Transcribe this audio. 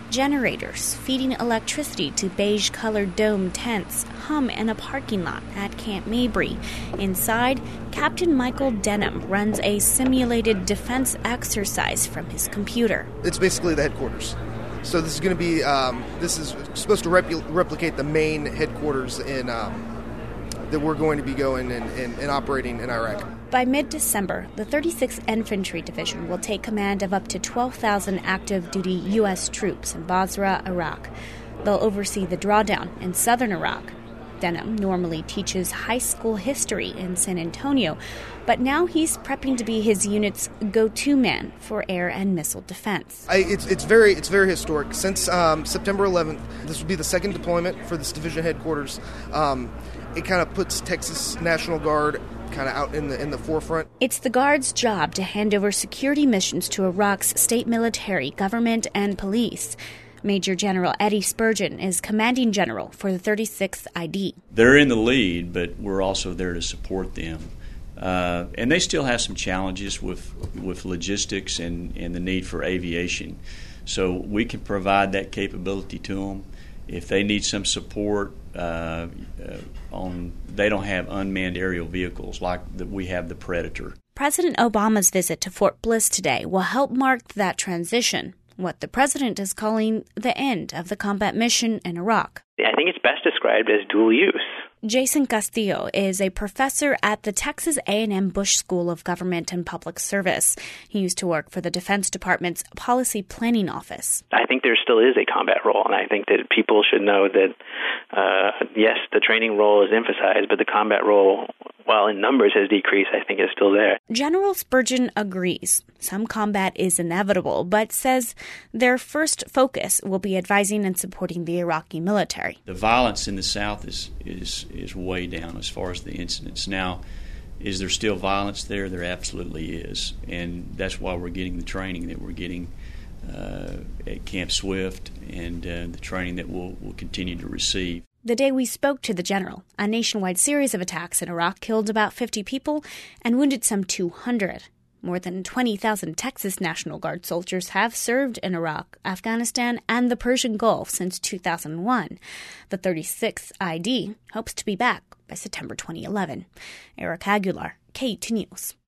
Generators feeding electricity to beige-colored dome tents hum in a parking lot at Camp Mabry. Inside, Captain Michael Denham runs a simulated defense exercise from his computer. It's basically the headquarters. So this is going to be, this is supposed to replicate the main headquarters that we're going to be going and operating in Iraq. By mid-December, the 36th Infantry Division will take command of up to 12,000 active-duty U.S. troops in Basra, Iraq. They'll oversee the drawdown in southern Iraq. Denham normally teaches high school history in San Antonio, but now he's prepping to be his unit's go-to man for air and missile defense. It's very historic. Since September 11th, this will be the second deployment for this division headquarters. It kind of puts Texas National Guard kind of out in the forefront. It's the Guard's job to hand over security missions to Iraq's state military, government, and police. Major General Eddie Spurgeon is commanding general for the 36th ID. They're in the lead, but we're also there to support them. And they still have some challenges with logistics and the need for aviation. So we can provide that capability to them. If they need some support they don't have unmanned aerial vehicles like we have the Predator. President Obama's visit to Fort Bliss today will help mark that transition, what the president is calling the end of the combat mission in Iraq. I think it's best described as dual use. Jason Castillo is a professor at the Texas A&M Bush School of Government and Public Service. He used to work for the Defense Department's Policy Planning Office. I think there still is a combat role, and I think that people should know that, yes, the training role is emphasized, but the combat role, while in numbers has decreased, I think is still there. General Spurgeon agrees. Some combat is inevitable, but says their first focus will be advising and supporting the Iraqi military. The violence in the South is way down as far as the incidents. Now, is there still violence there? There absolutely is. And that's why we're getting the training that we're getting at Camp Swift and the training that we'll continue to receive. The day we spoke to the general, a nationwide series of attacks in Iraq killed about 50 people and wounded some 200. More than 20,000 Texas National Guard soldiers have served in Iraq, Afghanistan, and the Persian Gulf since 2001. The 36th ID hopes to be back by September 2011. Eric Aguilar, KET News.